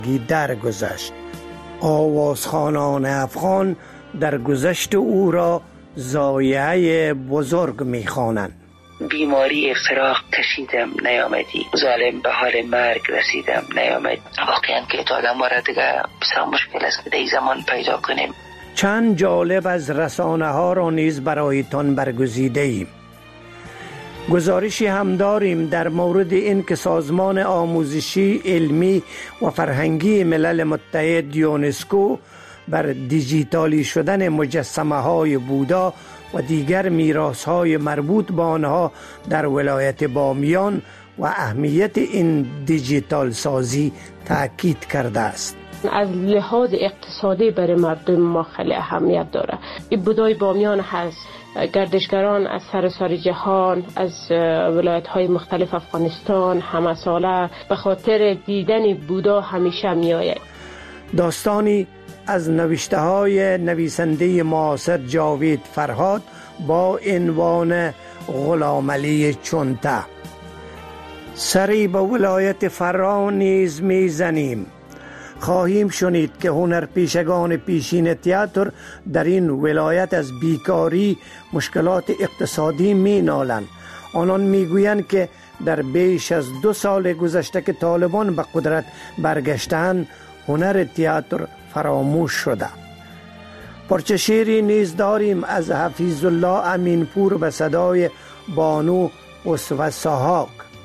درگذشت. آوازخوانان افغان در گذشت او را ضایعه بزرگ می‌خوانند. بیماری افتراق کشیدم نیامدی، ظالم به حال مرگ رسیدم نیامد. واقعا که تو آدم را دیگه بسیار مشکل است که در این زمان پیدا کنیم. چند جالب از رسانه ها را نیز برایتان برگزیده ایم. گزارشی هم داریم در مورد این که سازمان آموزشی، علمی و فرهنگی ملل متحد یونسکو بر دیجیتالی شدن مجسمه های بودا و دیگر میراث های مربوط به آنها در ولایت بامیان و اهمیت این دیجیتال سازی تاکید کرده است. از لحاظ اقتصادی برای مردم ما خیلی اهمیت داره. این بودای بامیان هست، گردشگران از سراسر جهان، از ولایت‌های مختلف افغانستان همه ساله به خاطر دیدن بودا همیشه میآید. داستانی از نوشته‌های نویسنده معاصر جاوید فرهاد با عنوان غلامعلی چونته. سری به ولایت فرا نیز میزنیم. خواهیم شنید که هنرپیشگان پیشین تئاتر در این ولایت از بیکاری، مشکلات اقتصادی می نالند. آنان می گویند که در بیش از 2 سال گذشته که طالبان به قدرت برگشتند، هنر تئاتر فراموش شده. پارچه شعری نیز داریم از حفیظ الله امینپور به صدای بانو اسوه ساحاک.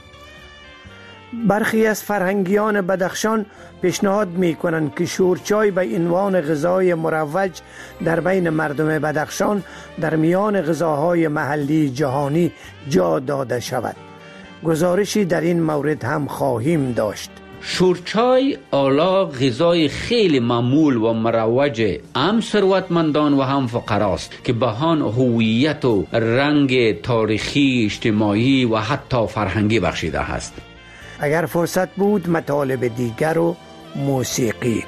برخی از فرهنگیان بدخشان پیشنهاد می کنند که شورچای به عنوان غذای مروج در بین مردم بدخشان در میان غذاهای محلی جهانی جا داده شود. گزارشی در این مورد هم خواهیم داشت. شورچای آلا غذای خیلی معمول و مروج هم ثروتمندان و هم فقراست که به آن هویت و رنگ تاریخی، اجتماعی و حتی فرهنگی بخشیده است. اگر فرصت بود مطالب دیگر و موسیقی.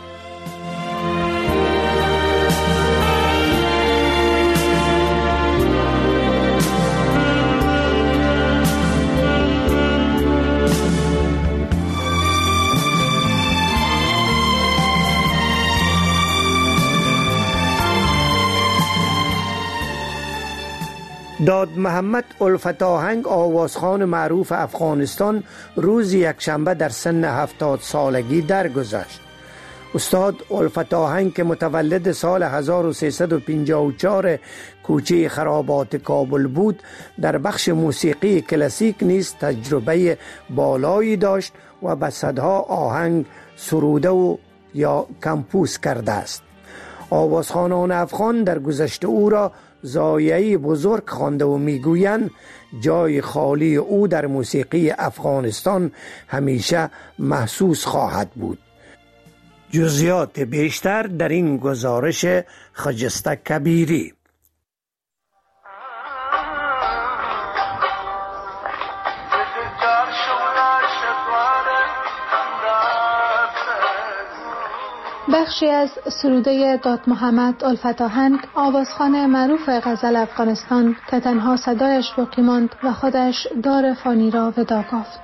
داد محمد الفت آهنگ، آوازخوان معروف افغانستان، روز یکشنبه در سن 70 سالگی درگذشت. استاد الفت آهنگ که متولد سال 1354 کوچه خرابات کابل بود، در بخش موسیقی کلاسیک نیز تجربه بالایی داشت و به صدها آهنگ سروده و یا کمپوز کرده است. آوازخوانان افغان در گذشته او را ضایعه بزرگ خوانده و میگویند جای خالی او در موسیقی افغانستان همیشه محسوس خواهد بود. جزئیات بیشتر در این گزارش خجسته کبیری. بخشی از سروده داد محمد الفت آهنگ، آوازخوان معروف غزل افغانستان که تنها صدایش باقی ماند و خودش دار فانی را وداع گفت.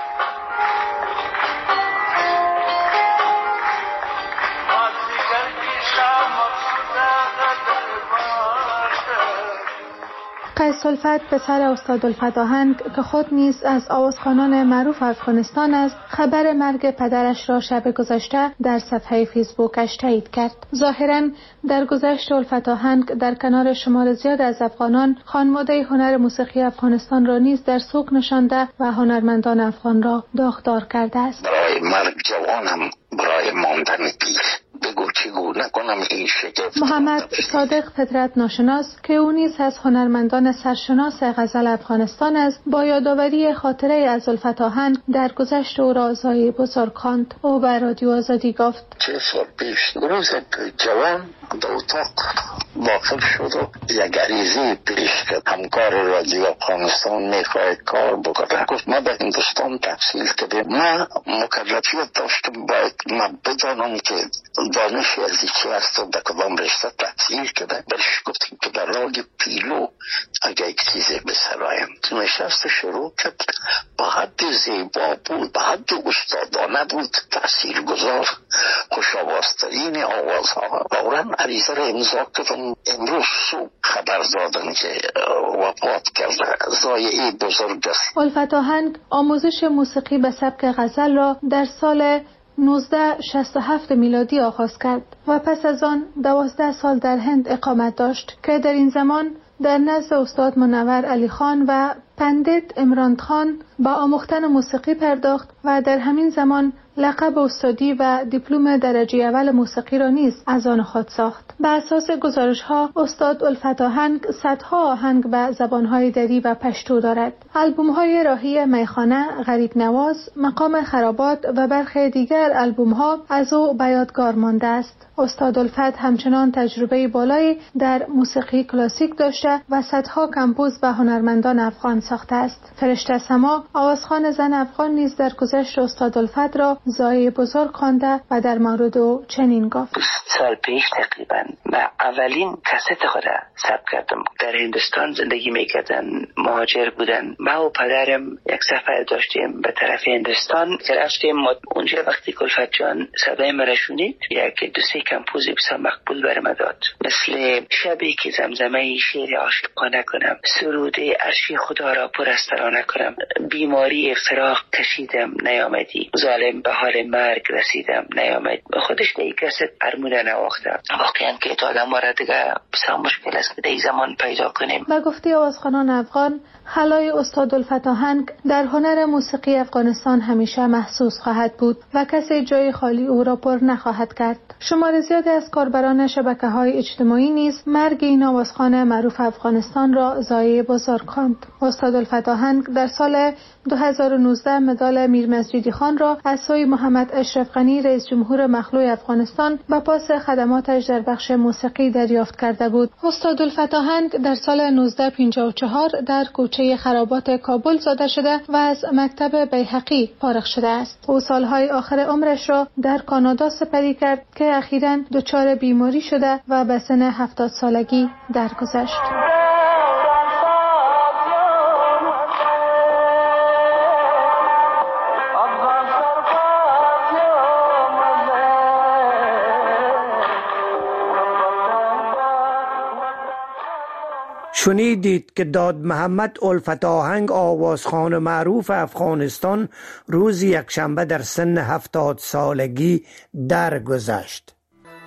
قیس الفت پسر استاد الفت آهنگ که خود نیز از آوازخوانان معروف افغانستان است، خبر مرگ پدرش را شب گذشته در صفحه فیسبوکش تایید کرد. ظاهراً در گذشت الفت آهنگ در کنار شمار زیاد از افغانان، خانواده هنر موسیقی افغانستان را نیز در سوق نشانده و هنرمندان افغان را داغدار کرده است. برای مرگ جوانم، برای ماندن پیر، بگو چگونه کنم این شگفت. محمد صادق فطرت ناشناس که او نیز از هنرمندان سرشناس غزل افغانستان است، با یادآوری خاطره از الفت آهنگ در گذشت او را ضایعه بزرگ خواند. او به رادیو آزادی گفت: 3 سال پیش روز جوان در اتاق داخل شد و یک عریضه پیش کرد. همکار رادیو افغانستان میخواهد کار بکنه. گفت ما به هندوستان تحصیل کردیم، ما مکلفیت داشتم باید من بدانم که دانش از گفتی چی هست و در کدام رشته تحصیل کرده؟ برش گفتیم که در راگ پیلو اگه یک چیزی به سرایم. نشست شروع کرد، با حد زیبا بود، با حد استادانه بود، تأثیر گذار، خوش آوازترین آوازها. فوراً عریضه را امضا کردم. امروز صبح خبر دادن که وفات کرده. ضایعه بزرگ است. الفت آهنگ آموزش موسیقی به سبک غزل را در سال 1967 میلادی آغاز کرد و پس از آن 12 سال در هند اقامت داشت که در این زمان در نزد استاد منور علی خان و پندیت عمران خان با آموختن موسیقی پرداخت و در همین زمان لقب استادی و دیپلم درجه اول موسیقی را نیز از آن خود ساخت. بر اساس گزارش‌ها استاد الفت آهنگ صدها آهنگ به زبان‌های دری و پشتو دارد. آلبوم‌های راهی میخانه، غریب نواز، مقام خرابات و برخی دیگر آلبوم‌ها از او به یادگار مانده است. استاد الفت همچنان تجربه بالایی در موسیقی کلاسیک داشته و صدها کمپوز به هنرمندان افغان ساخته است. فرشته سما، آوازخوان زن افغان نیز در گذشت استاد الفت را ضایع بزرگ خوانده و در مورد او چنین گفت: 20 سال پیش تقریبا من اولین کست خود ثبت کردم. در هندوستان زندگی میکردن، مهاجر بودن. ما و پدرم یک سفر داشتیم به طرف هندوستان که رفتیم. اونجا وقتی که الفت جان صدای مرا شنید، یک دو سه کمپوز بسیار مقبول برام داد، مثل شبی که زمزمه شعر عاشقانه کنم، سرود عرش خدا را پرسترانه کنم، بیماری فراق کشیدم نیامدی، ظالم به حال مرگ رسیدم نیامد. خودش دیگه کست ارمونه نواخته. واقعا که تا آدم را دیگه بسیار مشکل است که در زمان پیدا کنیم. و گفته آوازخوانان افغان، حلای استاد الفت آهنگ در هنر موسیقی افغانستان همیشه محسوس خواهد بود و کسی جای خالی او را پر نخواهد کرد. شمار زیادی از کاربران شبکه‌های اجتماعی نیز مرگ این آوازخوان معروف افغانستان را ضایعه بزرگ خواند. استاد الفت آهنگ در سال 2019 مدال میر مسجدی خان را از سوی محمد اشرف غنی رئیس جمهور مخلوع افغانستان به پاس خدماتش در بخش موسیقی دریافت کرده بود. استاد الفت آهنگ در سال 1954 در کوچه خرابات کابل زاده شده و از مکتب بیهقی فارغ شده است. او سالهای آخر عمرش را در کانادا سپری کرد که اخیراً دچار بیماری شده و به سن 70 سالگی درگذشت. شنیدید که داد محمد الفت آهنگ آوازخوان معروف افغانستان روز یکشنبه در سن 70 سالگی درگذشت.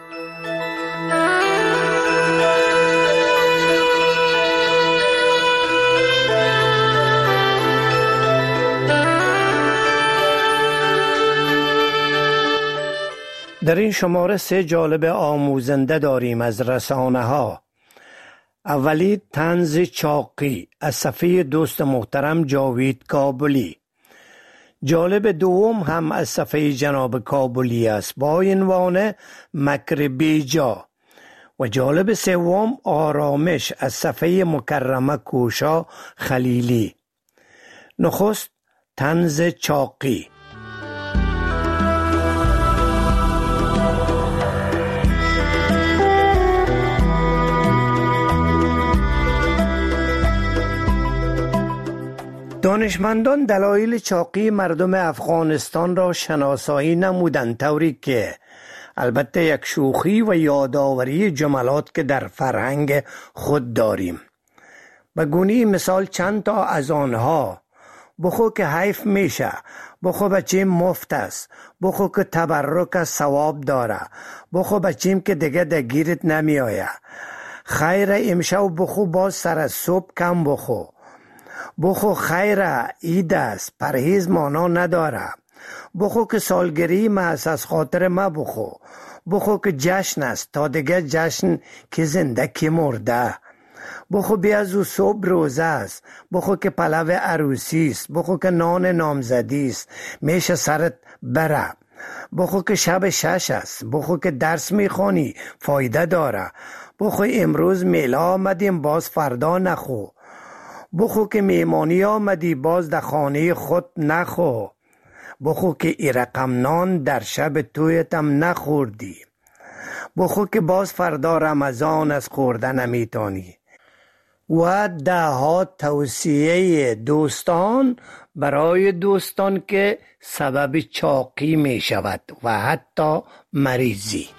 در این شماره 3 جالب آموزنده داریم از رسانه ها. اولی طنز چاقی از صفحه دوست محترم جاوید کابلی. جالب دوم هم از صفحه جناب کابلی است با عنوان مکر بیجا و جالب سوم آرامش از صفحه مکرمه کوشا خلیلی. نخست طنز چاقی. دانشمندان دلایل چاقی مردم افغانستان را شناسایی نمودند، طوری که البته یک شوخی و یادآوری جملات که در فرهنگ خود داریم. به گونه مثال چند تا از آنها: بخو که حیف میشه، بخو بچیم مفت است، بخو که تبرک ثواب داره، بخو بچیم که دیگه دگیرت نمیآیه، خیر امشب بخو باز سر از صبح کم بخو، بخو خیره عید است پرهیز مانا نداره، بخو که سالگری است از خاطر ما بخو، بخو که جشن است تا دیگه جشن که زنده که مرده، بخو بیازو صبح روزه است، بخو که پلو عروسی است، بخو که نان نامزدی است میشه سرت بره، بخو که شب 6 است، بخو که درس میخوانی فایده داره، بخو امروز میلا آمدیم باز فردا نخو، بخو که میمانی آمدی باز در خانه خود نخو، بخو که ای رقم نان در شب تویتم نخوردی، بخو که باز فردا رمضان از خوردن نمیتانی. و دهها توصیه دوستان برای دوستان که سبب چاقی می شود و حتی مریضی.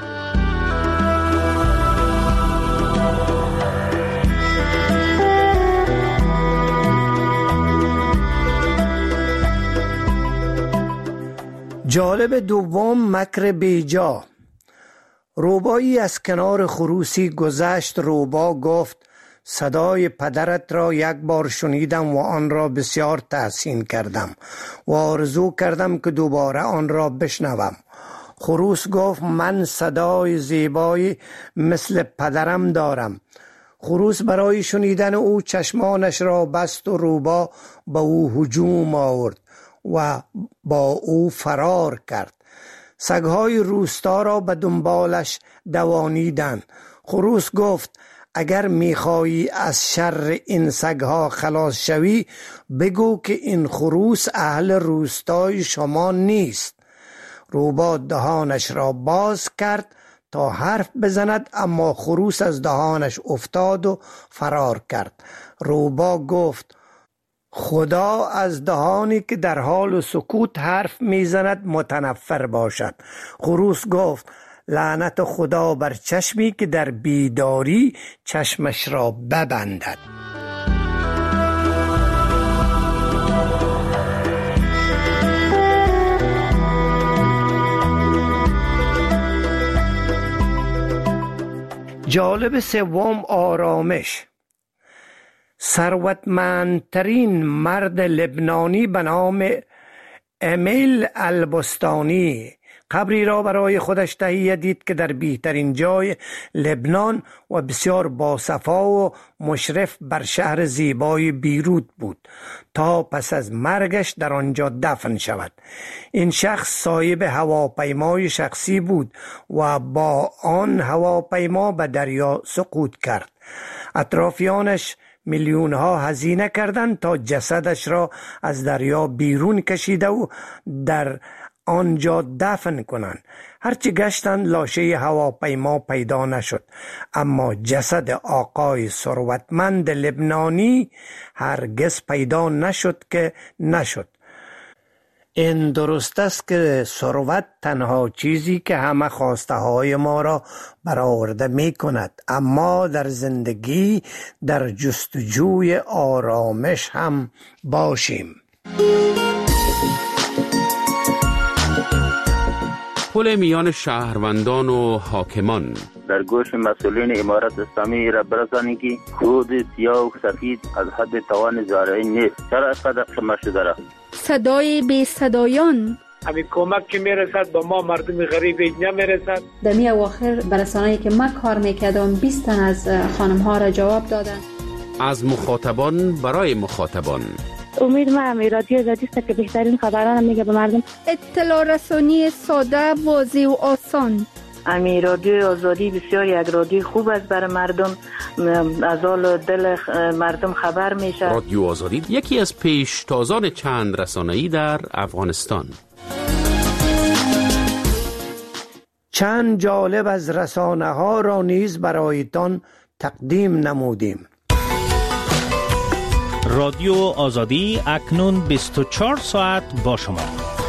جالب دوم، مکر بیجا. روبایی از کنار خروسی گذشت. روبا گفت صدای پدرت را یک بار شنیدم و آن را بسیار تحسین کردم و آرزو کردم که دوباره آن را بشنوم. خروس گفت من صدای زیبایی مثل پدرم دارم. خروس برای شنیدن او چشمانش را بست و روبا به او هجوم آورد و با او فرار کرد. سگهای روستا را به دنبالش دوانیدند. خروس گفت اگر میخواهی از شر این سگها خلاص شوی بگو که این خروس اهل روستای شما نیست. روبا دهانش را باز کرد تا حرف بزند، اما خروس از دهانش افتاد و فرار کرد. روبا گفت خدا از دهانی که در حال سکوت حرف میزند متنفر باشد. خروس گفت لعنت خدا بر چشمی که در بیداری چشمش را ببندد. جالب سوم، آرامش. ثروتمندترین مرد لبنانی به نام امیل البستانی قبری را برای خودش تهیه دید که در بهترین جای لبنان و بسیار باصفا و مشرف بر شهر زیبای بیروت بود تا پس از مرگش در آنجا دفن شود. این شخص صاحب هواپیمای شخصی بود و با آن هواپیما به دریا سقوط کرد. اطرافیانش میلیون‌ها هزینه کردند تا جسدش را از دریا بیرون کشیده و در آنجا دفن کنند. هرچی گشتند لاشه هواپیما پیدا نشد، اما جسد آقای ثروتمند لبنانی هرگز پیدا نشد که نشد. این درست است که ثروت تنها چیزی که همه خواسته های ما را برآورده می کند، اما در زندگی در جستجوی آرامش هم باشیم. پل میان شهروندان و حاکمان. در گوش مسئولین امارت اسلامی را برسانید که خود سیاه و سفید از حد توان زارعی نیست. چرا اینقدر خمار شده را؟ صدای بی صدایان. همین کمک که میرسد با ما مردم غریب نمیرسد. در می اواخر برسانه‌ای که من کار میکردم 20 تن از خانم ها را جواب دادن. از مخاطبان برای مخاطبان. امید من رادیو آزادی است که بهترین خبران میگه به مردم. اطلاع رسانی ساده، واضح و آسان. امی رادیو آزادی بسیار یک رادیو خوب است برای مردم، از حال دل مردم خبر میشه. رادیو آزادی یکی از پیشتازان چند رسانه‌ای در افغانستان. چند جالب از رسانه ها را نیز برایتان تقدیم نمودیم. رادیو آزادی اکنون 24 ساعت با شما.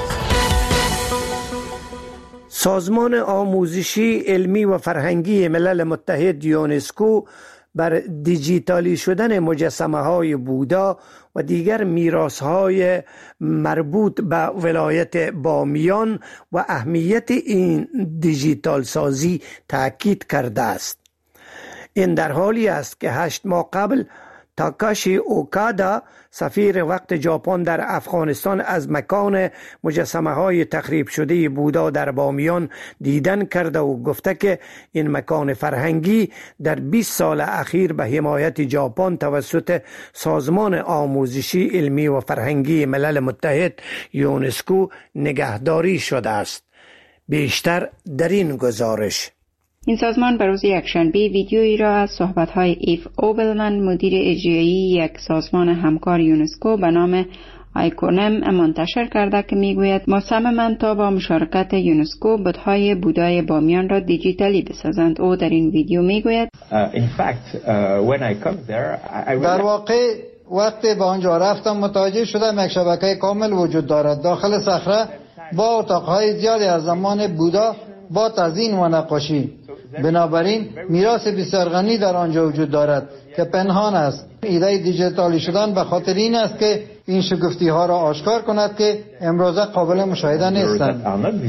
سازمان آموزشی، علمی و فرهنگی ملل متحد یونسکو بر دیجیتالی شدن مجسمه های بودا و دیگر میراث های مربوط به ولایت بامیان و اهمیت این دیجیتال سازی تاکید کرده است. این در حالی است که 8 ماه قبل تاکاشی اوکادا سفیر وقت ژاپن در افغانستان از مکان مجسمه های تخریب شده بودا در بامیان دیدن کرده و گفته که این مکان فرهنگی در 20 سال اخیر به حمایت ژاپن توسط سازمان آموزشی، علمی و فرهنگی ملل متحد یونسکو نگهداری شده است. بیشتر در این گزارش. این سازمان بروز یکشنبه ویدیویی را از صحبت‌های ایف اوبلمن، مدیر اجرایی یک سازمان همکار یونسکو به نام آیکونم منتشر کرده که میگوید مصمماً تا با مشارکت یونسکو بت‌های بودای بامیان را دیجیتالی بسازند. او در این ویدیو میگوید در واقع وقتی به آنجا رفتم متوجه شدم یک شبکه کامل وجود دارد داخل صخره با اتاقهای زیادی از زمان بودا با تزیین و نقاشی. بنابراین میراث بسیار غنی در آنجا وجود دارد که پنهان است. ایده دیجیتالی شدن به خاطر این است که این شگفتی ها را آشکار کند که امروزه قابل مشاهده نیستند.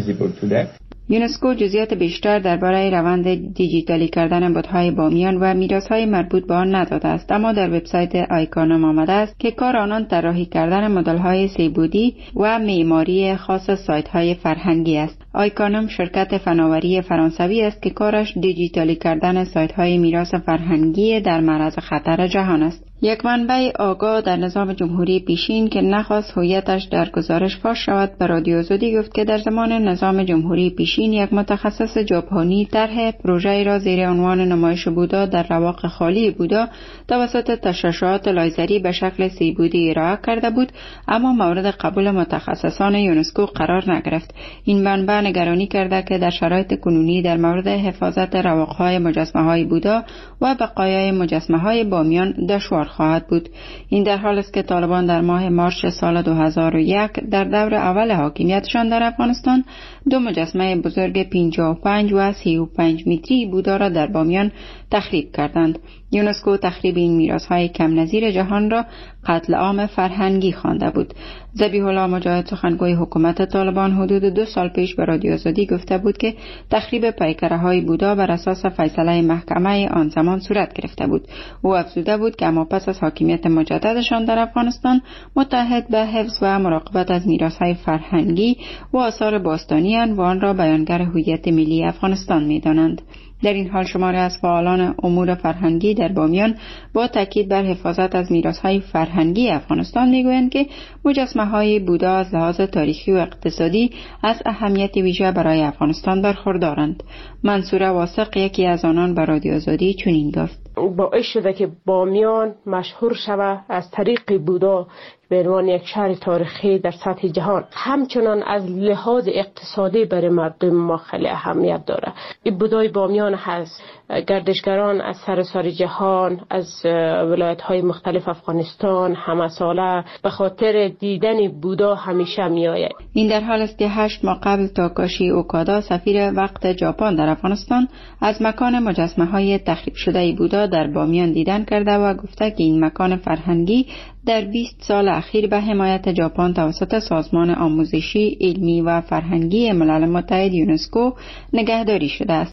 یونسکو جزئیات بیشتر درباره روند دیجیتالی کردن بت‌های بامیان و میراث‌های مربوط به آن نداده است، اما در وبسایت آیکونم آمده است که کار آنان طراحی کردن مدل‌های سه‌بعدی و معماری خاص سایت‌های فرهنگی است. آیکونم شرکت فناوری فرانسوی است که کارش دیجیتالی کردن سایت‌های میراث فرهنگی در معرض خطر جهان است. یک منبع آگاه در نظام جمهوری پیشین که نخواست هویتش در گزارش فاش شود به رادیو آزادی گفت که در زمان نظام جمهوری پیشین یک متخصص ژاپنی طرح پروژه‌ای را زیر عنوان نمایش بودا در رواق خالی بودا توسط تشعشعات لایزری به شکل سه‌بعدی ارائه کرده بود، اما مورد قبول متخصصان یونسکو قرار نگرفت. این منبع نگرانی کرده که در شرایط کنونی در مورد حفاظت رواق‌های مجسمه‌های بودا و بقایای مجسمه‌های بامیان دشوار خواهد بود. این در حال است که طالبان در ماه مارس سال 2001 در دور اول حاکمیتشان در افغانستان دو مجسمه بزرگ 55 و 35 متری بودا را در بامیان تخریب کردند. یونسکو تخریب این میراث‌های کم نظیر جهان را قتل عام فرهنگی خوانده بود. ذبیح الله مجاهد سخنگوی حکومت طالبان حدود 2 سال پیش به رادیو آزادی گفته بود که تخریب پیکره‌های بودا بر اساس فیصله محکمه آن زمان صورت گرفته بود. او افزوده بود که اما پس از حاکمیت مجددشان در افغانستان متحد به حفظ و مراقبت از میراث‌های فرهنگی و آثار باستانی و آن را بیانگر هویت ملی افغانستان می‌دانند. در این حال شماری از فعالان امور فرهنگی در بامیان با تاکید بر حفاظت از میراث‌های فرهنگی افغانستان میگویند که مجسمه‌های بودا از لحاظ تاریخی و اقتصادی از اهمیت ویژه برای افغانستان برخوردارند. منصوره واثق یکی از آنان به رادیو آزادی چنین گفت: باعث شده که بامیان مشهور شود از طریق بودا به عنوان یک شهر تاریخی در سطح جهان. همچنان از لحاظ اقتصادی برای مردم ما خیلی اهمیت داره. این بودای بامیان هست. گردشگران از سراسر جهان، از ولایت‌های مختلف افغانستان همه ساله به خاطر دیدن بودا همیشه میآید. این در حال است که 8 ماه قبل تاکاشی اوکادا سفیر وقت ژاپن در افغانستان از مکان مجسمه‌های تخریب شده بودا در بامیان دیدن کرده و گفته که این مکان فرهنگی در 20 سال اخیر به حمایت ژاپن توسط سازمان آموزشی، علمی و فرهنگی ملل متحد یونسکو نگهداری شده است.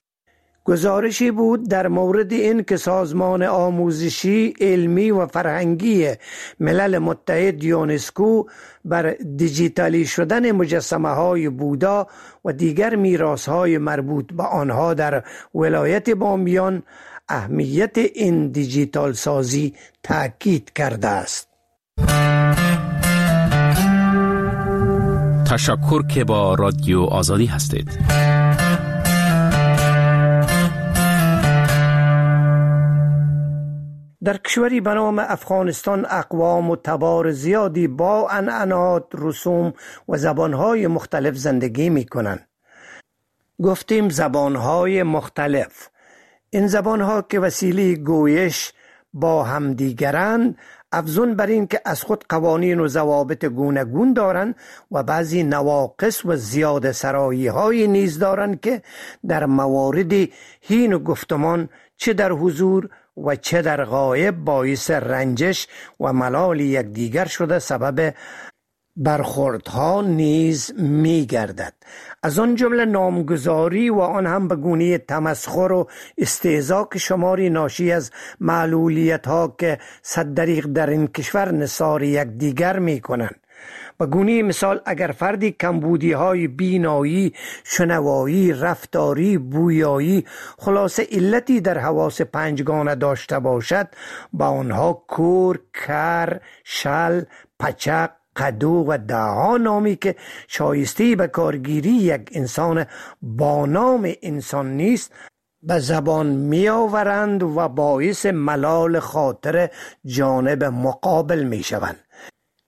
گزارشی بود در مورد این که سازمان آموزشی، علمی و فرهنگی ملل متحد یونسکو بر دیجیتالی شدن مجسمه‌های بودا و دیگر میراث‌های مربوط به آنها در ولایت بامیان اهمیت این دیجیتال سازی تاکید کرده است. تشکر که با رادیو آزادی هستید. در کشوری به نام افغانستان اقوام و تبار زیادی با عنعنات، رسوم و زبانهای مختلف زندگی می کنند. گفتیم زبانهای مختلف. این زبانها که وسیله گویش با همدیگرند، افزون بر این که از خود قوانین و ضوابط گوناگون دارند و بعضی نواقص و زیاده سرایی های نیز دارند که در موارد هین و گفتمان چه در حضور و چه در غایب باعث رنجش و ملال یکدیگر شده سبب برخوردها نیز می گردد. از آن جمله نامگذاری و آن هم به گونه تمسخر و استهزا که شماری ناشی از معلولیت ها که صد دریغ در این کشور نثار یکدیگر می کنند. به گونه مثال اگر فردی کمبودی های بینایی، شنوایی، رفتاری، بویایی، خلاصه علتی در حواس پنجگانه داشته باشد، با آنها کور، کر، شل، پچق، قدو و دعا نامی که شایسته به کارگیری یک انسان با نام انسان نیست به زبان می آورند و باعث ملال خاطر جانب مقابل می شوند.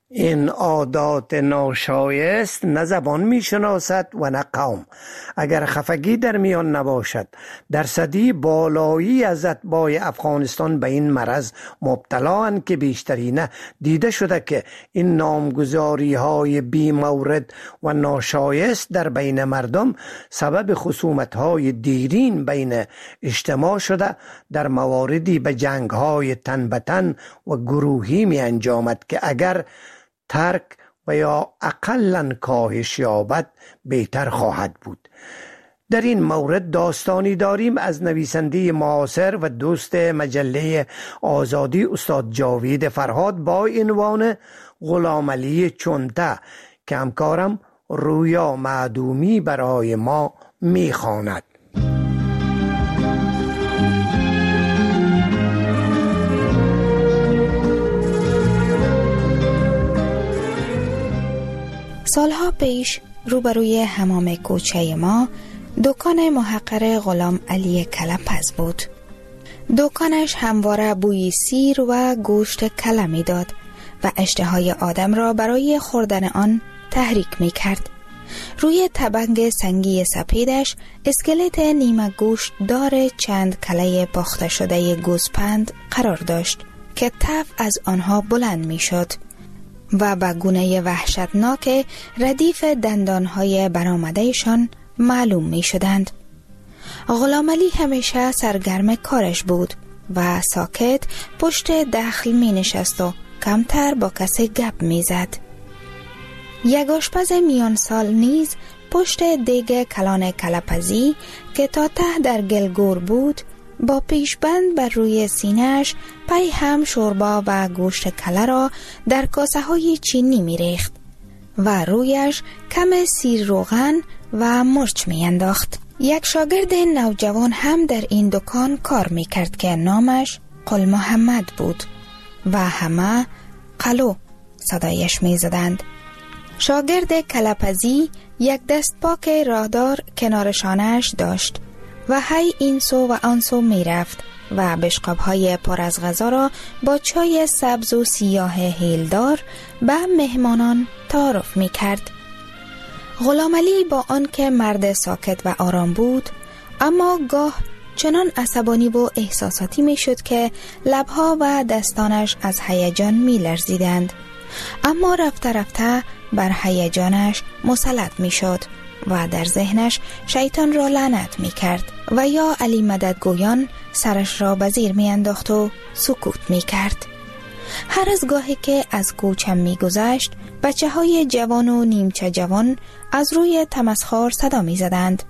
این عادات ناشایست نه زبان می شناسد و نه قوم. اگر خفگی در میان نباشد، درصدی بالایی از اتباع افغانستان به این مرض مبتلا اند که بیشترینه دیده شده که این نامگذاری های بی مورد و ناشایست در بین مردم سبب خصومت های دیرین بین اجتماع شده، در مواردی به جنگ های تن به تن و گروهی می انجامد که اگر ترک و یا اقلاً کاهش یابد بهتر خواهد بود. در این مورد داستانی داریم از نویسنده معاصر و دوست مجله آزادی استاد جاوید فرهاد با عنوان غلامعلی چونته که همکارم رویا معدومی برای ما میخواند. سالها پیش روبروی حمام کوچه ما دکان محقر غلام علی کلپز بود. دکانش همواره بوی سیر و گوشت کله می داد و اشتهای آدم را برای خوردن آن تحریک می کرد. روی تبنگ سنگی سپیدش اسکلت نیمه گوشت دار چند کله پخته شده گوسپند قرار داشت که تف از آنها بلند می شد و به گونه وحشتناک ردیف دندانهای برآمدهشان معلوم می شدند. غلام علی همیشه سرگرم کارش بود و ساکت پشت دخل می نشست و کمتر با کسی گپ می زد. یک آشپز میان سال نیز پشت دیگ کلان کلپزی که تا ته در گلگور بود با پیشبند بر روی سینه‌اش پی هم شوربا و گوشت کله را در کاسه های چینی می ریخت و رویش کم سیر روغن و مرچ می انداخت. یک شاگرد نوجوان هم در این دکان کار می کرد که نامش قل محمد بود و همه قلو صدایش می زدند. شاگرد کلپزی یک دست پاک راهدار کنار شانه‌اش داشت و هی این سو و آن سو می رفت و بشقاب‌های پر از غذا را با چای سبز و سیاه هیلدار به مهمانان تعارف می کرد. غلام علی با آن که مرد ساکت و آرام بود، اما گاه چنان عصبانی و احساساتی می شد که لبها و دستانش از هیجان می لرزیدند، اما رفته رفته بر هیجانش مسلط می شد و در ذهنش شیطان را لعنت می کرد و یا علی مدد گویان سرش را به زیر می انداخت و سکوت می کرد. هر از گاهی که از کوچم می گذشت، بچه های جوان و نیمچه جوان از روی تمسخر صدا می زدند.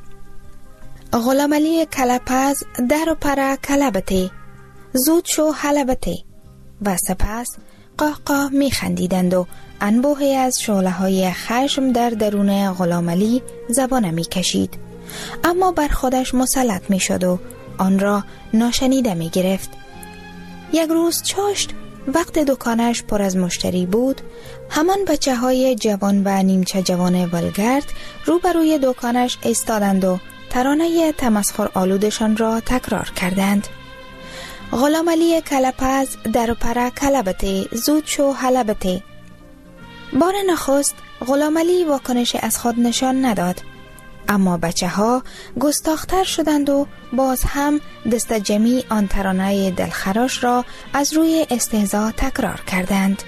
غلام علی کلپز در و پر کلبتی، زود شو حلبتی، و سپس قاقا می خندیدند و انبوهی از شعله های خشم در درون غلام علی زبانه می کشید، اما بر خودش مسلط می شد و آن را ناشنیده می گرفت. یک روز چاشت وقت دکانش پر از مشتری بود، همان بچه های جوان و نیمچه جوان ولگرد روبروی دکانش ایستادند و ترانه تمسخر آلودشان را تکرار کردند. غلام علی کلپز در و پر کلبتی، زود شو حلبتی. بار نخست غلام علی واکنش از خود نشان نداد، اما بچه ها گستاختر شدند و باز هم دست جمعی آن ترانه دلخراش را از روی استهزا تکرار کردند.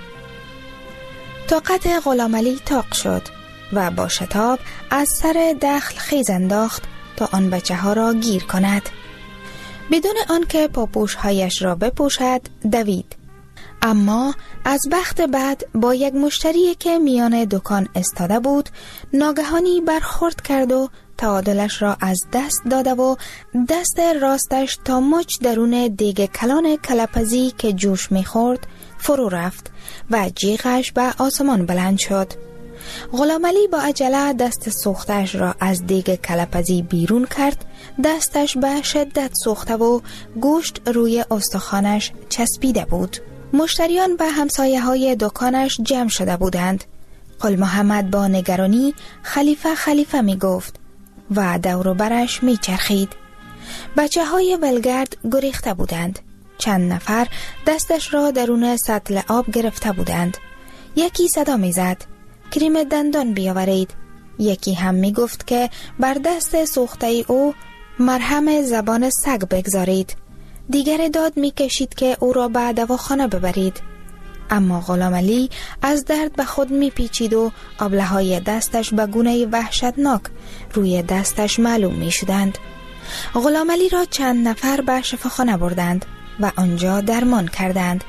طاقت غلام علی طاق شد و با شتاب از سر دخل خیز انداخت تا آن بچه ها را گیر کند. بدون آنکه پاپوش هایش را بپوشد دوید، اما از بخت بعد با یک مشتری که میان دکان استاده بود ناگهانی برخورد کرد و تعادلش را از دست داده و دست راستش تا مچ درون دیگ کلان کلپزی که جوش میخورد فرو رفت و جیغش به آسمان بلند شد. غلام علی با عجله دست سوختش را از دیگ کلپزی بیرون کرد، دستش به شدت سوخته و گوشت روی استخوانش چسبیده بود. مشتریان به همسایه های دکانش جمع شده بودند. قل محمد با نگرانی خلیفه خلیفه می گفت و دور و برش می چرخید. بچه های ولگرد گریخته بودند. چند نفر دستش را درون سطل آب گرفته بودند. یکی صدا می زد کریم دندان بیاورید. یکی هم می گفت که بر دست سوخته او مرهم زبان سگ بگذارید. دیگر داد می کشید که او را به دواخانه ببرید. اما غلام علی از درد به خود می پیچید و ابله‌های دستش به گونه وحشتناک روی دستش معلوم می شدند. غلام علی را چند نفر به شفاخانه بردند و آنجا درمان کردند،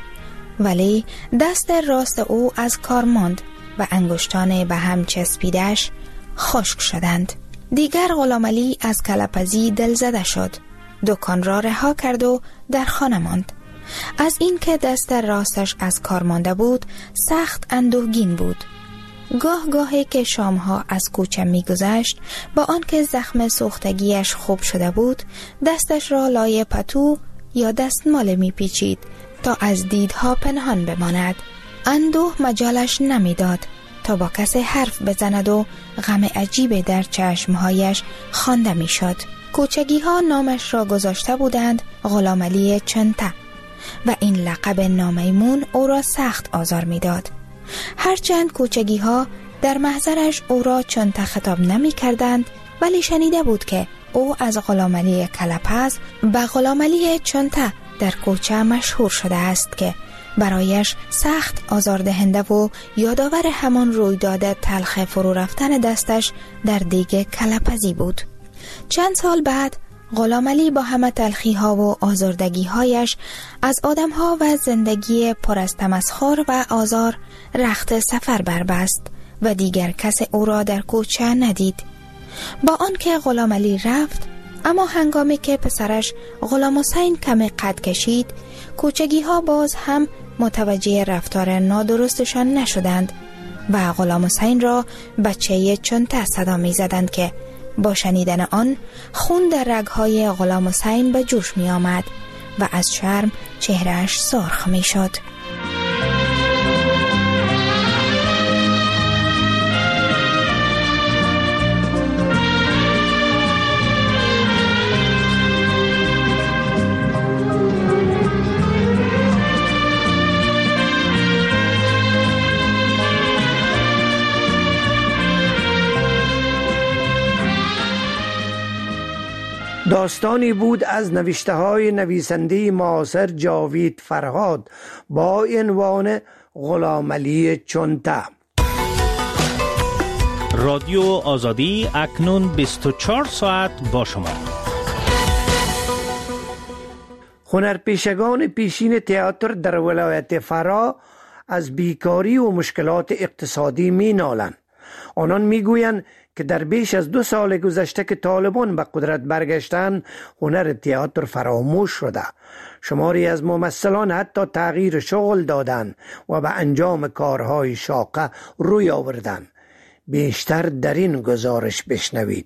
ولی دست راست او از کار ماند و انگشتان به هم چسبیدش خشک شدند. دیگر غلام علی از کلپزی دل زده شد. دکان را رها کرد و در خانه ماند. از این که دست راستش از کار مانده بود سخت اندوهگین بود. گاه گاهی که شامها از کوچه می گذشت با آنکه زخم سوختگیش خوب شده بود دستش را لای پتو یا دستمال می پیچید تا از دیدها پنهان بماند. اندوه مجالش نمی داد تا با کسی حرف بزند و غم عجیب در چشمهایش خوانده می شد. کوچگی ها نامش را گذاشته بودند غلام علی چنته و این لقب نامیمون او را سخت آزار می داد. هرچند کوچگی ها در محضرش او را چنته خطاب نمی کردند، ولی شنیده بود که او از غلام علی کلپز به غلام علی چنته در کوچه مشهور شده است که برایش سخت آزاردهنده و یادآور همان رویداد تلخ فرو رفتن دستش در دیگ کلپزی بود. چند سال بعد غلام علی با همه تلخی ها و آزردگی هایش از آدم ها و زندگی پر از تمسخر و آزار رخت سفر بربست و دیگر کس او را در کوچه ندید. با آنکه غلام علی رفت، اما هنگامی که پسرش غلام حسین کمی قد کشید کوچگی ها باز هم متوجه رفتار نادرستشان نشدند و غلام حسین را بچه چنته صدا می زدند که با شنیدن آن خون در رگهای غلام حسین به جوش می آمد و از شرم چهرهش سرخ می شد. داستانی بود از نوشته های نویسنده معاصر جاوید فرهاد با عنوان غلام علی چنته. رادیو آزادی اکنون 24 ساعت با شما. هنرپیشگان پیشین تئاتر در ولایت فرا از بیکاری و مشکلات اقتصادی می نالند. آنان می گویند که در بیش از 2 سال گذشته که طالبان به قدرت برگشتند هنر تئاتر فراموش شده. شماری از ممثلان حتی تغییر شغل دادند و به انجام کارهای شاقه روی آوردند. بیشتر در این گزارش بشنوید.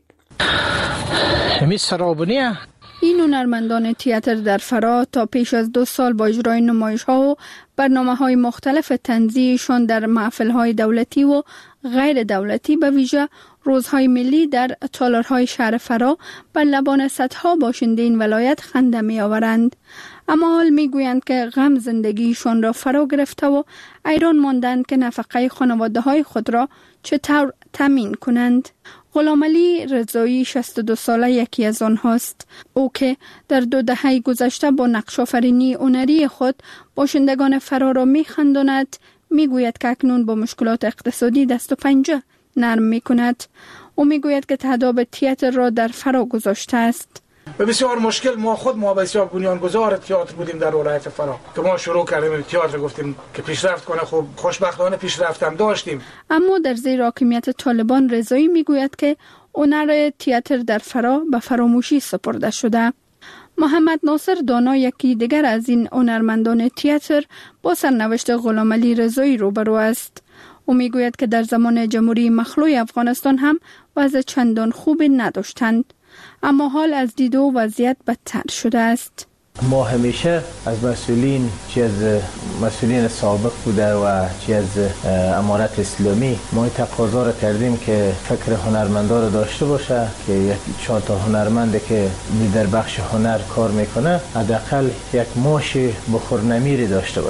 این هنرمندان تئاتر در فرا تا پیش از 2 سال با اجرای نمایش‌ها و برنامه‌های مختلف تنزیهشان در محفل‌های دولتی و غیر دولتی به ویژه روزهای ملی در تالارهای شهر فرا بر لبان صدها باشنده این ولایت خنده می‌آورند. اما حال می‌گویند که غم زندگیشان را فرا گرفته و حیران ماندند که نفقه خانواده‌های خود را چطور تامین کنند. غلام علی رضایی 62 ساله یکی از آنهاست. او که در 2 دهه گذشته با نقش آفرینی هنری خود باشندگان فرا را می‌خنداند، می‌گوید که اکنون با مشکلات اقتصادی دست و پنجه نرم می‌کند. او می‌گوید که تهداب تئاتر را در فرا گذاشته است. به بسیار مشکل ما بسیار بنیانگذار تئاتر بودیم در ولایت فرا که ما شروع کردیم تئاتر، گفتیم که پیشرفت کنه. خب خوشبختانه پیشرفت هم داشتیم. اما در زیر حاکمیت طالبان رضایی میگوید که هنر تئاتر در فرا به فراموشی سپرده شده. محمد ناصر دانا یکی دیگر از این هنرمندان تئاتر با سرنوشت غلام علی رضایی روبرو است. او میگوید که در زمان جمهوری مخلوع افغانستان هم وضع چندان خوبی نداشتند، اما حال از دید و وضعیت بدتر شده است. ما همیشه از مسئولین، چی از مسئولین سابق بوده و چی از امارت اسلامی، ما تقاضا را کردیم که فکر هنرمندا را داشته باشه که یک 4 تا هنرمنده که در بخش هنر کار میکنه حداقل یک معاش بخورنمیری داشته باشه.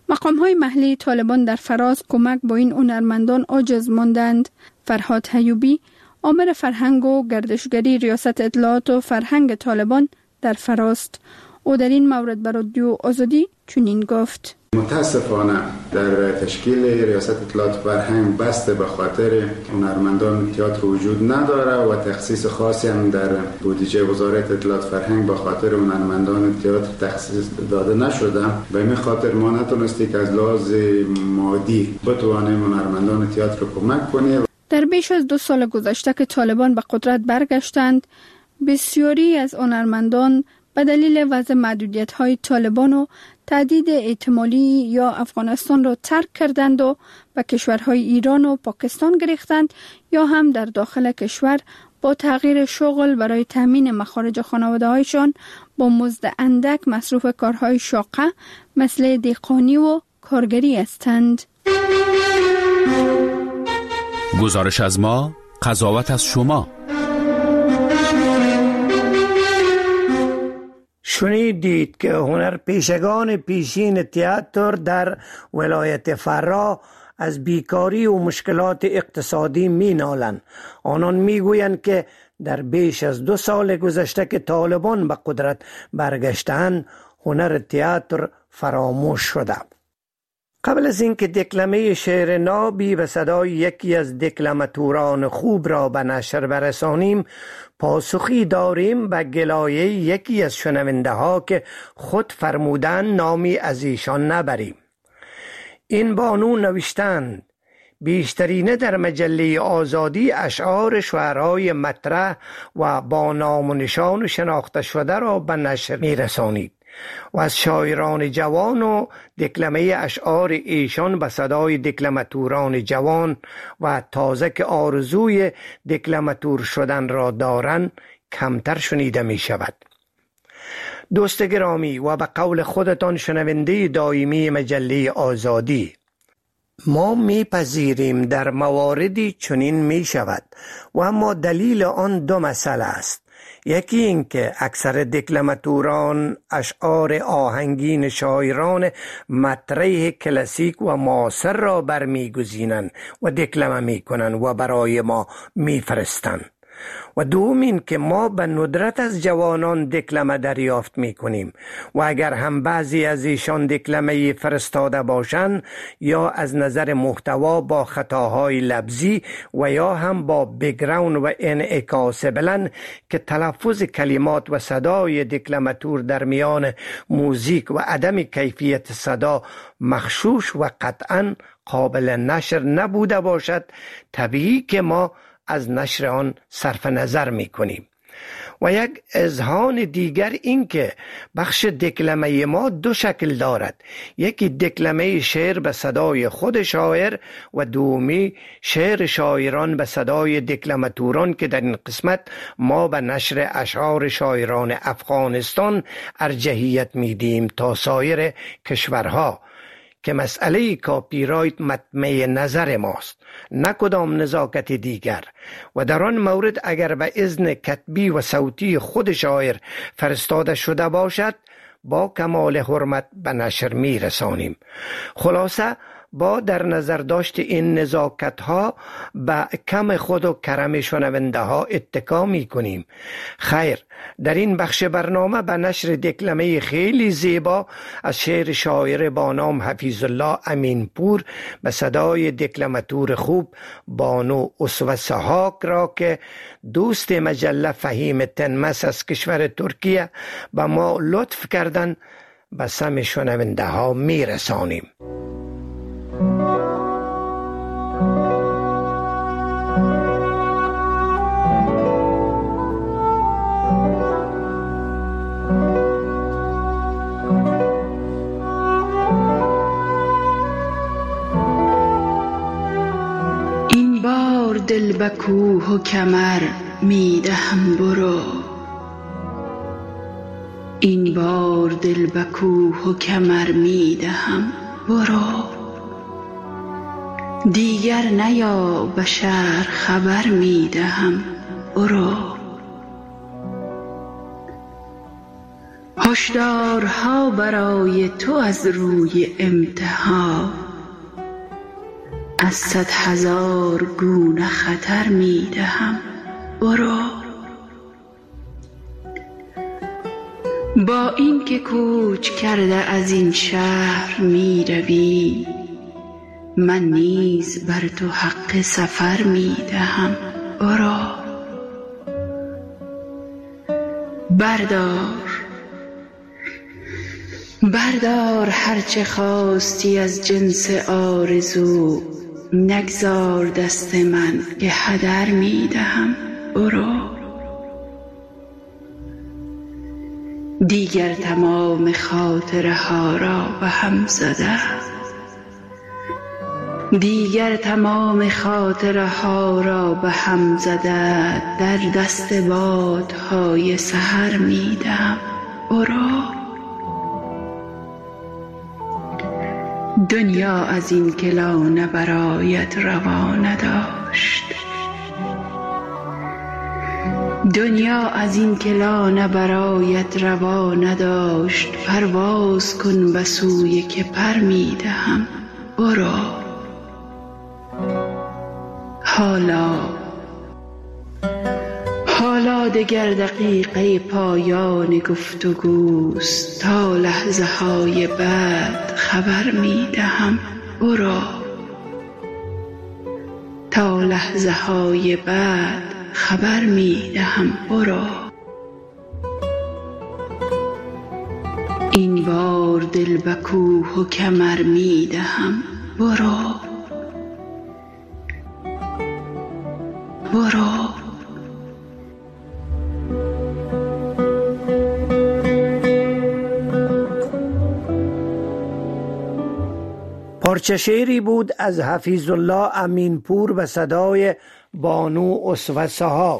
مقام‌های محلی طالبان در فراز کمک با این هنرمندان عاجز ماندند. فرهاد ایوبی، آمر فرهنگ و گردشگری ریاست اطلاعات و فرهنگ طالبان در فراز، او در این مورد به رادیو آزادی چنین گفت: متاسفانه در تشکیل ریاست اطلاعات فرهنگ بسته به خاطر هنرمندان تئاتر وجود نداره و تخصیص خاصی هم در بودجه وزارت اطلاعات فرهنگ به خاطر هنرمندان تئاتر تخصیص داده نشده. به این خاطر ما نتونستیم که از لحاظ مادی بتوانیم هنرمندان تئاتر کمک کنیم. در بیش از 2 سال گذشته که طالبان به قدرت برگشتند، بسیاری از هنرمندان به دلیل وضع محدودیت‌های طالبان و تهدید احتمالی یا افغانستان را ترک کردند و به کشورهای ایران و پاکستان گریختند یا هم در داخل کشور با تغییر شغل برای تامین مخارج خانواده‌هایشان با مزد اندک مصروف کارهای شاقه مثل دهقانی و کارگری هستند. گزارش از ما، قضاوت از شما. شنیدید که هنرپیشگان پیشین تئاتر در ولایت فرا از بیکاری و مشکلات اقتصادی می نالند. آنان می گویند که در بیش از 2 سال گذشته که طالبان به قدرت برگشتند، هنر تئاتر فراموش شده. قبل از اینکه دکلمه شعر نابی به صدای یکی از دکلماتوران خوب را به نشر برسانیم، پاسخی داریم به گلایه یکی از شنونده ها که خود فرمودن نامی از ایشان نبریم. این بانو نوشتند: بیشترینه در مجله آزادی اشعار شعرهای مطرح و با نام و نشان شناخته شده را به نشر می رسانید و از شاعران جوان و دکلمه اشعار ایشان به صدای دکلماتوران جوان و تازه که آرزوی دکلماتور شدن را دارند کمتر شنیده می شود. دوست گرامی و به قول خودتان شنونده دائمی مجله آزادی، ما میپذیریم در مواردی چنین می شود و اما دلیل آن 2 مسئله است. یکی این که اکثر دکلماتوران اشعار آهنگین شاعران مطرح کلاسیک و معاصر را برمیگزینند و دکلمه میکنند و برای ما میفرستند. و دوم این که ما به ندرت از جوانان دکلمه دریافت میکنیم و اگر هم بعضی از ایشان دکلمه فرستاده باشند یا از نظر محتوا با خطاهای لفظی و یا هم با بگراوند و انعکاس بلند که تلفظ کلمات و صدای دکلماتور در میان موزیک و عدم کیفیت صدا مغشوش و قطعا قابل نشر نبوده باشد، طبیعی که ما از نشر آن صرف نظر می کنیم. و یک اذهان دیگر این که بخش دکلمه ما 2 شکل دارد: یکی دکلمه شعر به صدای خود شاعر و دومی شعر شاعران به صدای دکلماتوران که در این قسمت ما به نشر اشعار شاعران افغانستان ارجحیت میدیم تا سایر کشورها، که مسئله کاپی رایت مطمع نظر ماست، نه کدام نزاکت دیگر. و در آن مورد اگر به اذن کتبی و صوتی خود شاعر فرستاده شده باشد با کمال حرمت به نشر می رسانیم. خلاصه با در نظر داشت این نزاکت ها به کم خود و کرم شنونده ها اتکا می کنیم. خیر، در این بخش برنامه به نشر دکلمه خیلی زیبا از شعر شاعر با نام حفیظ الله امین پور به صدای دکلماتور خوب بانو اسوه سحاک را که دوست مجله فهیم تنمس از کشور ترکیه به ما لطف کردن به سم شنونده ها می رسانیم. این بار دل به کوه و کمر میدهم برو، این بار دل به کوه و کمر میدهم برو، دیگر نیا به شهر خبر میدهم برو. هشدارها برای تو از روی امتحان، از 100,000 گونه خطر می دهم. برو. با این که کوچ کرده از این شهر می روی، من نیز بر تو حق سفر می دهم. برو. بردار هرچه خواستی از جنس آرزو، نگذار دست من که هدر می دهم. برو. دیگر تمام خاطره ها را به هم زده، در دست بادهای سحر می دهم. برو. دنیا از این که لانه برایت روا نداشت، پرواز کن به سوی که پر می دهم. برو. حالا دگر دقیقه پایان گفتگوست، تا لحظه های بعد خبر می دهم. برو. برو. این بار دل به کوه و کمر می دهم. برو. پارچه شعری بود از حفیظ الله امینپور به صدای بانو اسوه سحاک.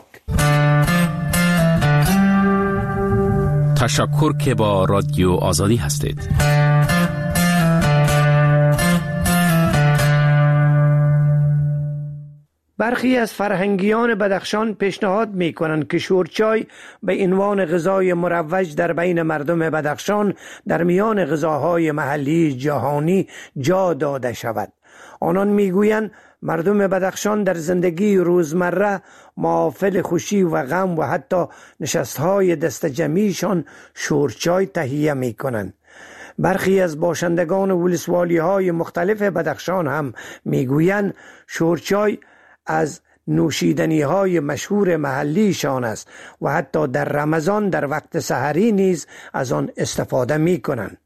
تشکر که با رادیو آزادی هستید. برخی از فرهنگیان بدخشان پیشنهاد می کنند که شورچای به عنوان غذای مروج در بین مردم بدخشان در میان غذاهای محلی جهانی جا داده شود. آنان می گویند مردم بدخشان در زندگی روزمره محافل خوشی و غم و حتی نشستهای دست جمعیشان شورچای تهیه می کنند. برخی از باشندگان ولسوالی های مختلف بدخشان هم می گویند شورچای از نوشیدنی های مشهور محلیشان است و حتی در رمضان در وقت سحری نیز از آن استفاده می کنند.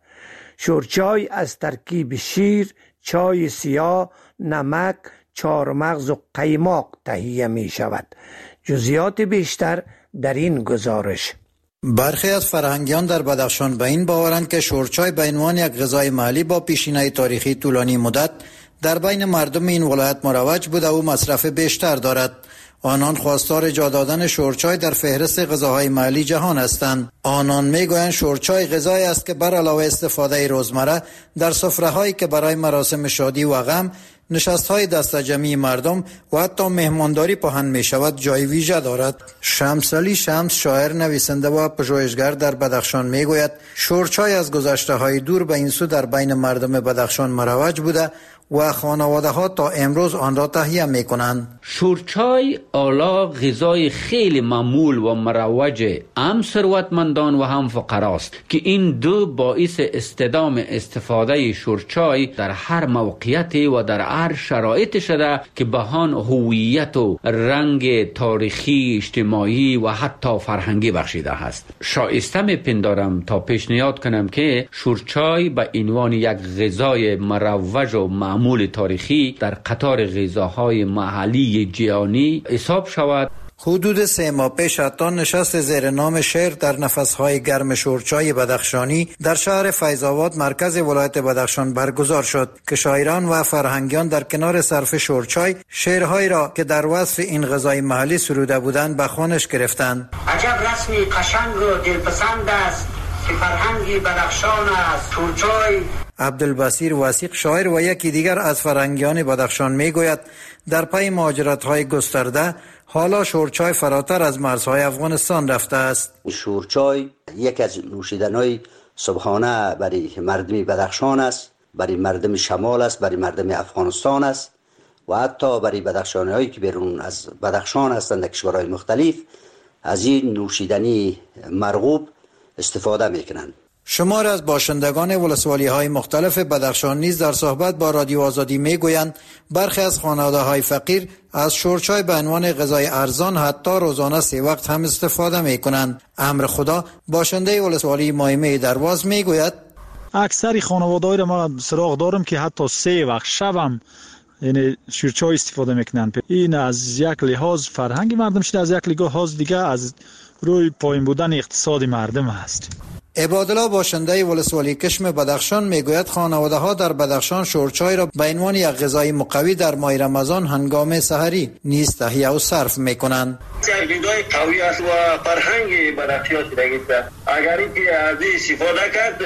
شورچای از ترکیب شیر، چای سیاه، نمک، چارمغز و قیماق تهیه می شود. جزئیات بیشتر در این گزارش. برخی از فرهنگیان در بدخشان به این باورند که شورچای به عنوان یک غذای محلی با پیشینه تاریخی طولانی مدت در بین مردم این ولایت مروج بوده و مصرف بیشتر دارد. آنان خواستار جا دادن شورچای در فهرست غذاهای محلی جهان هستند. آنان میگویند شورچای غذایی است که بر علاوه استفاده روزمره در سفره‌هایی که برای مراسم شادی و غم، نشست‌های دست جمعی مردم و حتی مهمانداری پهن می شود جای ویژه دارد. شمس علی شمس، شاعر، نویسنده و پژوهشگر در بدخشان میگوید شورچای از گذشته‌های دور به این سو در بین مردم بدخشان مروج بوده و خانواده ها تا امروز آن را تهیه می کنند. شورچای اعلی غذای خیلی معمول و مروج هم ثروتمندان و هم فقراست که این دو باعث استدام استفاده شورچای در هر موقعیت و در هر شرایط شده که بهان هویت و رنگ تاریخی، اجتماعی و حتی فرهنگی بخشیده است. شایسته میپندارم تا پیشنهاد کنم که شورچای به عنوان یک غذای مروج و معمول تاریخی در قطار غذاهای محلی جهانی حساب شود. حدود 3 ماه پیش حتی نشست زیر نام شعر در نفسهای گرم شورچای بدخشانی در شهر فیض‌آباد مرکز ولایت بدخشان برگزار شد که شاعران و فرهنگیان در کنار صرف شورچای شعرهایی را که در وصف این غذای محلی سروده بودند به خوانش گرفتند. عجب رسمی قشنگ و دلپسند است که فرهنگی بدخشان است شورچای. عبدالبصیر وثیق، شاعر و یکی دیگر از فرهنگیان بدخشان میگوید در پی مهاجرت‌های گسترده حالا شورچای فراتر از مرزهای افغانستان رفته است. شورچای یک از نوشیدن‌های صبحانه برای مردم بدخشان است، برای مردم شمال است، برای مردم افغانستان است و حتی برای بدخشانی‌هایی که بیرون از بدخشان هستند در کشورهای مختلف از این نوشیدنی مرغوب استفاده میکنند. شمار از باشندگان ولسوالی‌های مختلف بدخشان نیز در صحبت با رادیو آزادی میگویند برخی از خانواده‌های فقیر از شورچای به عنوان غذای ارزان حتی روزانه 3 وقت هم استفاده میکنند. امر خدا باشنده ولسوالی مایمه درواز میگوید اکثر خانواده‌ها را ما سراغ دارم که حتی 3 وقت شبم یعنی شورچای استفاده میکنند. این از یک لحاظ فرهنگ مردم شده، از یک لحاظ دیگه از روی پایین بودن اقتصاد مردم است. عبادالله باشنده ولسوالی کشم بدخشان میگوید خانواده ها در بدخشان شورچای را به عنوان یک غذای مقوی در ماه رمضان هنگام سحری نیز تهیه و صرف میکنند. غذای قوی است و فرهنگ بدخشان شده. اگر اینکه از استفاده کرد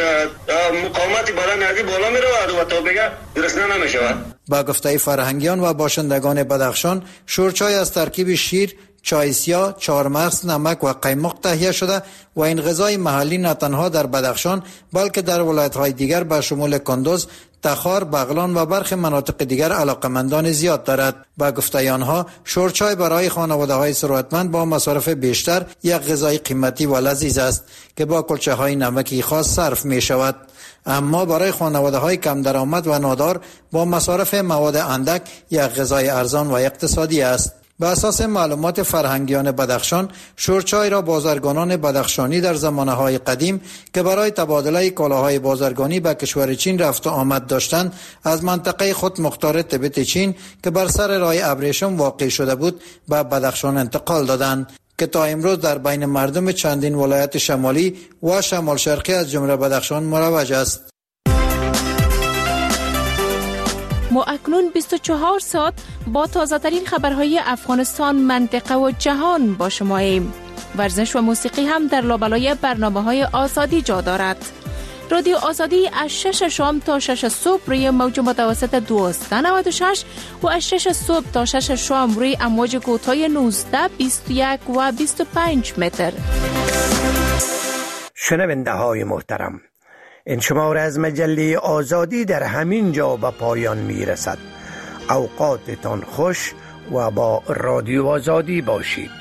مقاومت بدن از بالا میرود و تا بگه گرسنه نمیشود. با گفته فرهنگیان و باشندگان بدخشان شورچای از ترکیب شیر، چای سیاه، چهارمغز، نمک و قیمق تهیه شده و این غذای محلی نه تنها در بدخشان بلکه در ولایت‌های دیگر به شمول کندوز، تخار، بغلان و برخی مناطق دیگر علاقمندان زیاد دارد. با گفته آنها شورچای برای خانواده‌های ثروتمند با مصارف بیشتر یک غذای قیمتی و لذیذ است که با کلچه‌های نمکی خاص صرف می شود. اما برای خانواده‌های کم درآمد و نادار با مصارف مواد اندک یک غذای ارزان و اقتصادی است. به اساس معلومات فرهنگیان بدخشان شورچای را بازرگانان بدخشانی در زمانه‌های قدیم که برای تبادله کالاهای بازرگانی به کشور چین رفت و آمد داشتند از منطقه خود مختار تبت چین که بر سر راه ابریشم واقع شده بود به بدخشان انتقال دادند که تا امروز در بین مردم چندین ولایت شمالی و شمال شرقی از جمله بدخشان مروج است. ما اکنون 24 ساعت با تازه ترین خبرهای افغانستان، منطقه و جهان با شماییم. ورزش و موسیقی هم در لابلای برنامه‌های آزادی جا دارد. رادیو آزادی از 6 شام تا 6 صبح روی موج متوسط 1296 و از 6 صبح تا 6 شام روی امواج کوتاه 19، 21 و 25 متر. شنونده های محترم، این شماره از مجله آزادی در همین جا به پایان می رسد. اوقاتتان خوش و با رادیو آزادی باشید.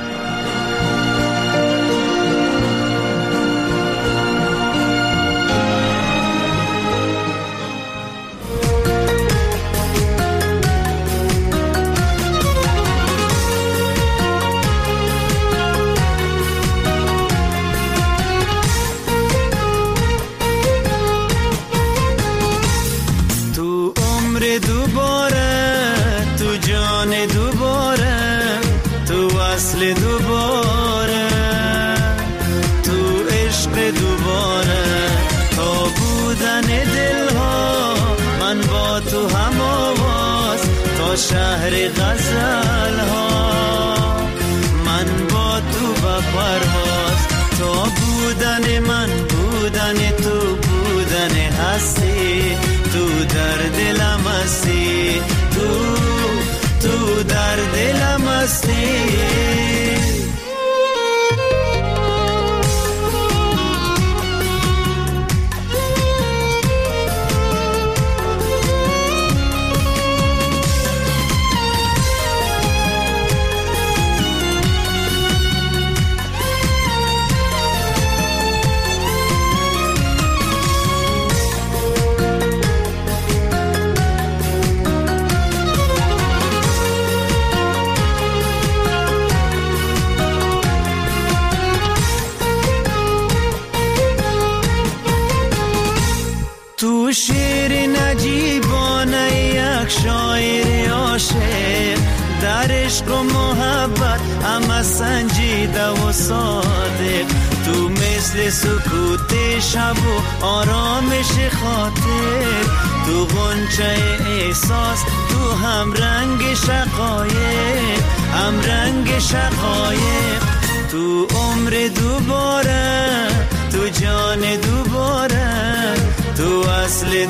شهر غزل ها من با تو با پرواز، تو بودن من بودن تو بودن هستی، تو در دلم هستی، تو در دلم هستی. شیر نجیبانه یک شاعر عاشق در عشق و محبت همه سنجیده و صادق، تو مثل سکوت شب و آرامش خاطر، تو غنچه احساس، تو هم رنگ شقایق، هم رنگ شقایق، تو عمر دوباره، تو جان دوباره، تو اصل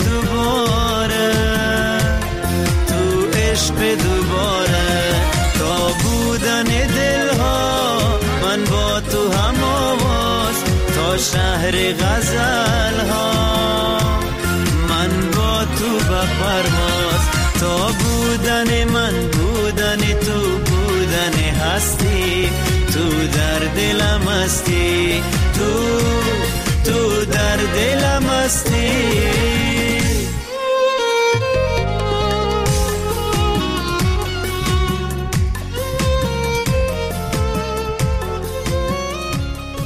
دوباره، تو عشق دوباره، تا بودن بودن دل ها، من با تو هم آواز تا شهر غزل ها، من با تو به پرواز تا بودن من بودن تو بودن هستی، تو در دلم هستی، تو در دلم هستی.